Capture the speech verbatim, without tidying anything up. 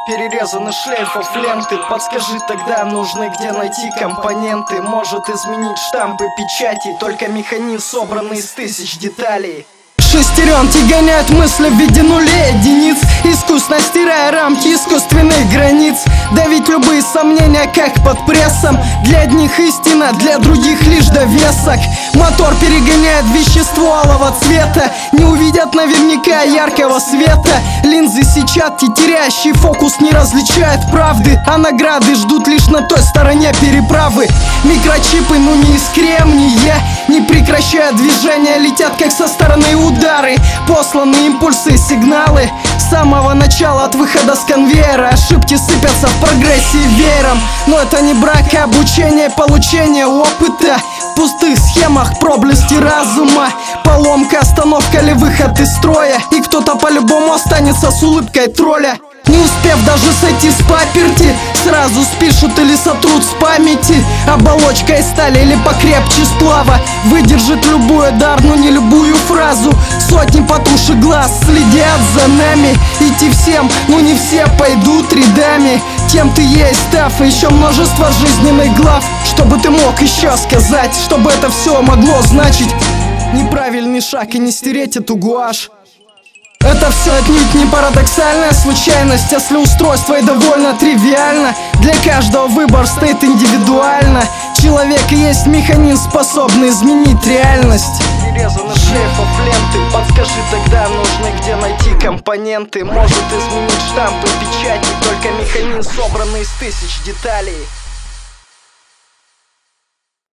Перерезаны шлейфов ленты. Подскажи тогда, нужны где найти компоненты. Может изменить штампы печати только механизм, собранный из тысяч деталей. Шестеренки гоняют мысли в виде нулей единиц, искусно стирая рамки искусственных границ. Давить любые сомнения, как под прессом. Для одних истина, для других лишь довесок. Мотор перегоняет вещество алого цвета. Не увидят наверняка яркого света. Линзы сетчатки, теряющий фокус, не различают правды, а награды ждут лишь на той стороне переправы. Микрочипы, ну не из кремния, не прекращая движения, летят как со стороны удары. Посланы импульсы, сигналы с самого начала, от выхода с конвейера. Ошибки сыпятся в прогрессии веером. Но это не брак, а обучение, получение опыта. В пустых схемах проблески разума. Поломка, остановка или выход из строя. И кто-то по-любому останется с улыбкой тролля. Не успев даже сойти с паперти, сразу спишут или сотрут с памяти. Оболочка из стали или покрепче сплава выдержит любой удар, но не любую фразу. Сотни потушек глаз следят за нами. Идти всем, но не все пойдут рядами. Кем ты есть, став, и еще множество жизненных глав. Чтобы ты мог еще сказать, чтобы это все могло значить. Неправильный шаг и не стереть эту гуашь. Это все отнюдь не парадоксальная случайность, если устройство и довольно тривиально. Для каждого выбор стоит индивидуально. Человек и есть механизм, способный изменить реальность. Перерезаны шлейфов ленты. Подскажи тогда, нужны где найти компоненты. Может изменить штампы печати только механизм, собранный из тысяч деталей.